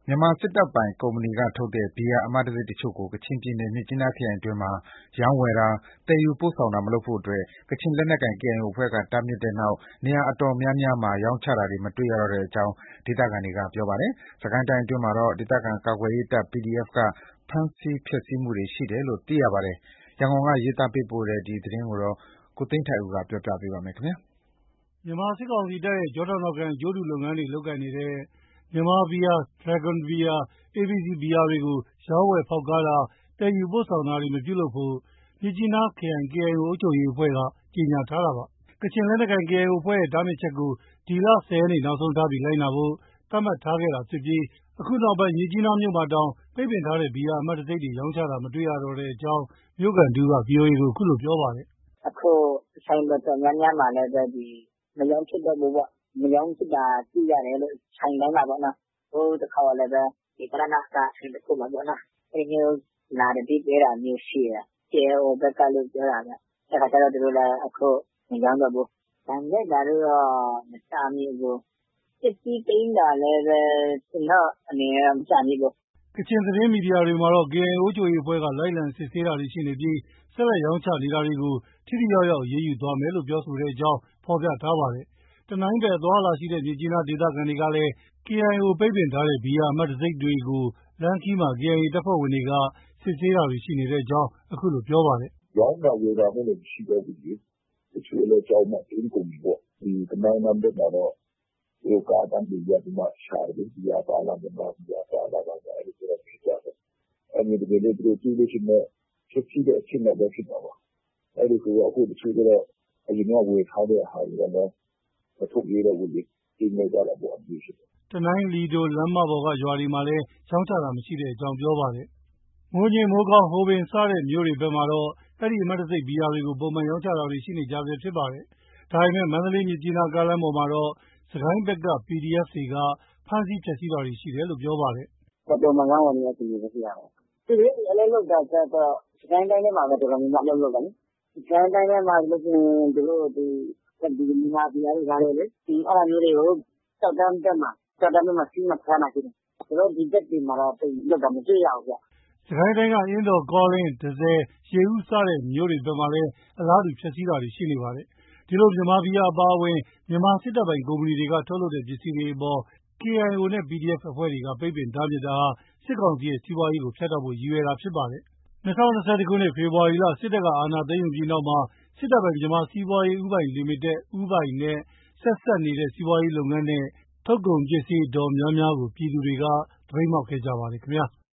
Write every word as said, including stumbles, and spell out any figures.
မြန်မာစစ်တပ်ပိုင်ကုမ္ပဏီကထုတ်တဲ့ ဘီယာအမှတ်တံဆိပ်တချို့ကို ကချင်ပြည်နယ် မြစ်ကြီးနားခရိုင်အတွင်းမှာ ရောင်းဝယ်တာ၊ သယ်ယူပို့ဆောင်တာ မလုပ်ဖို့အတွက် ကချင်လက်နက်ကိုင် ကေအိုင်အိုအဖွဲ့က တားမြစ်တဲ့နောက် နေရာအတော်များများမှာ ရောင်းချတာတွေ မတွေ့ရတော့တဲ့အကြောင်း ဒေသခံတွေက ပြောပါတယ်။ စစ်ကိုင်းတိုင်းအတွင်းမှာတော့ ဒေသခံကာကွယ်ရေးတပ် ပီဒီအက်ဖ် က ဖမ်းဆီး ဖျက်ဆီးမှုတွေရှိတယ်လို့ သိရပါတယ်။ ရန်ကုန်က ရေးသားပေးပို့တဲ့သတင်းကို ကိုသိန်းထိုက်ဦး ပြောပြပါမယ်။မြန်မာစစ်ကောင်စီတပ်ရဲ့ ကျောထောက်နောက်ခံ အကျိုးတူလုပ်ငန်းတွေ လုပ်ကိုင်နေတဲ့ မြန်မာဘီယာ၊ Dragon ဘီယာ၊ အေဘီစီ ဘီယာတွေကို ရောင်းဝယ်ဖောက်ကားတာ၊ သယ်ယူပို့ဆောင်တာတွေ မပြုလုပ်ဖို့ မြစ်ကြီးနားခရိုင် ကေအိုင်အို အုပ်ချုပ်ရေးအဖွဲ့က ကြေညာထားတာပါ။ ကချင်လက်နက်ကိုင် ကေအိုင်အိုအဖွဲ့ရဲ့ တားမြစ်ချက်ကို ဒီလ ၁၀ ရက်နေ့ နောက်ဆုံးထားပြီး လိုက်နာဖို့ သတ်မှတ်ထားခဲ့တာဖြစ်ပြီး အခုနောက်ပိုင်း မြစ်ကြီးနားမြို့မှာတောင် ပိတ်ပင်ထားတဲ့ ဘီယာအမှတ်တံဆိပ်တွေ ရောင်းချတာ မတွေ့ရတော့တဲ့အကြောင်း မြို့ခံတဦးက ဗွီအိုအေကို အခုလိုပြောပါတယ်။ “အခုဆိုင်တော်တော်များများမှာလည်းပဲ မရောင်းဖြစ်တော့ဘူးပေါ့။ မရောင်းဖြစ်တာ တွေ့ရတယ်လို့ ဆိုင်တိုင်းမှာပေါ့နော်။ ဟိုတခေါက်ကလည်းပဲ ပဓာနက ဆိုင်တခုမှာပေါ့နော်။ အဲဒီမျိုး လာသတိပေးတာမျိုးရှိတယ်။ ကေအိုင်အိုဘက်ကလို့ ပြောတာပဲ။ အဲဒီအခါကျတော့ သူတို့လည်း အခုမရောင်းတော့ဘူး။ ဒဏ်ရိုက်တာတို့တော့ မကြားမိဘူး။ ပစ္စည်းသိမ်းတာလည်းပဲ ကျနော့်အနေနဲ့တော့ မကြားမိဘူး။ ” ကချင်သတင်းမီဒီယာတွေမှာတော့ ကေအိုင်အို အုပ်ချုပ်ရေးအဖွဲ့က လိုက်လံစစ်ဆေးတာတွေရှိနေပြီး ဆက်လက်ရောင်းချနေတာတွေကို ထိထိရောက်ရောက် အရေးယူသွားမယ်လို့ ပြောဆိုတဲ့အကြောင်း ဖော်ပြထားပါတယ်။ တနိုင်းဘက် အသွားအလာရှိတဲ့ မြစ်ကြီးနား ဒေသခံတွေကလည်း ကေအိုင်အို ပိတ်ပင်ထားတဲ့ ဘီယာအမှတ်တံဆိပ်တွေကို လမ်းခရီးမှာ ကေအိုင်အေ တပ်ဖွဲ့ဝင်တွေက စစ်ဆေးတာတွေ ရှိနေတဲ့အကြောင်း အခုလိုပြောပါတယ်။ “ရောင်းတာဝယ်တာတော့ မရှိတော့ဘူးလေ။ တချို့လည်း ကျားမသွင်းကုန်တွေပေါ့။ ဒီတနိုင်းလမ်းဘက်မှာတော့ သူတို့ကားတန်းတွေရပ်ပြီးမှ ရှာတယ်လေ။ ဘီယာပါလား၊ မြန်မာဘီယာပါလား ဘာညာ အဲလိုမေးကြတယ်။ အဲလိုတကယ်လို့ သူတို့တွေ့လို့ရှိရင် ဖျက်ဆီးတဲ့အဆင့်လောက်ပဲ ဖြစ်မှာပါ။ အဲဒီဆိုတော့ အခုတချို့ကျတော့ အရင်ကဝယ်ထားတဲ့ဟာတွေကလည်း မထုတ်ရဲတော့ဘူးလေ။ သိမ်းလိုက်ကြတာပေါ့။ ” တနိုင်း လီဒိုလမ်းမပေါ်က ရွာတွေမှာလည်း ရောင်းချတာမရှိတဲ့အကြောင်း ပြောပါတယ်။ မိုးညှင်း၊ မိုးကောင်း၊ ဟိုပင် စတဲ့မြို့တွေဘက်မှာတော့ အဲဒီအမှတ်တံဆိပ်ဘီယာတွေကို ပုံမှန်ရောင်းချတာတွေ ရှိနေကြဆဲဖြစ်ပါတယ်။ ဒါပေမဲ့ မန္တလေး-မြစ်ကြီးနား ကားလမ်းပေါ်မှာတော့ စစ်ကိုင်းဘက်က ပီဒီအက်ဖ်တွေက ဖမ်းဆီး ဖျက်ဆီးတာတွေရှိတယ်လို့ ပြောပါတယ်။ “ပုံမှန်ရောင်းဝယ်နေတဲ့သူတွေပဲ ရှိတာပဲ။ သူတို့အလုပ်လုပ်တာကျတော့ စစ်ကိုင်းတိုင်းထဲမှာပဲ တော်တော်များများ အလုပ်လုပ်တာလေ။ စစ်ကိုင်းတိုင်းထဲမှာဆိုရင် သူတို့ မြန်မာဘီယာတို့ ဘာတို့လေ အဲဒါမျိုးတွေကို ကျောက်တန်းဘက်မှာ စီးမှ ဖမ်းတာရှိတယ်။ ကျနော်တို့ ဒီဘက်တွေမှာတော့ သိပ်လုပ်တာ မတွေ့ရဘူးဗျ။ ” စစ်ကိုင်းတိုင်းက အင်းတော်၊ ကောလင်း၊ တန့်ဆည်၊ ရေဦး စတဲ့မြို့တွေဘက်မှာလည်း အလားတူ ဖျက်ဆီးတာတွေ ရှိနေပါတယ်။ ဒီလို မြန်မာဘီယာအပါအဝင် မြန်မာစစ်တပ်ပိုင် ကုမ္ပဏီတွေက ထုတ်လုပ်တဲ့ ပစ္စည်းတွေအပေါ် ကေအိုင်အိုနဲ့ ပီဒီအက်ဖ် အဖွဲ့တွေက ပိတ်ပင်တားမြစ်တာဟာ စစ်ကောင်စီရဲ့ စီးပွားရေးကို ဖြတ်တောက်ဖို့ ရည်ရွယ်တာဖြစ်ပါတယ်။ ၂၀၂၁ ခုနှစ် ဖေဖော်ဝါရီလ စစ်တပ်က အာဏာသိမ်းယူပြီးနောက်မှာ စစ်တပ်ပိုင် မြန်မာ့စီးပွားရေး ဦးပိုင်လိမိတက် ဦးပိုင်နဲ့ ဆက်စပ်နေတဲ့ စီးပွားရေးလုပ်ငန်းနဲ့ ထုတ်ကုန်ပစ္စည်း အတော်များများကို ပြည်သူတွေက သပိတ်မှောက်ခဲ့ကြပါတယ်ခင်ဗျာ။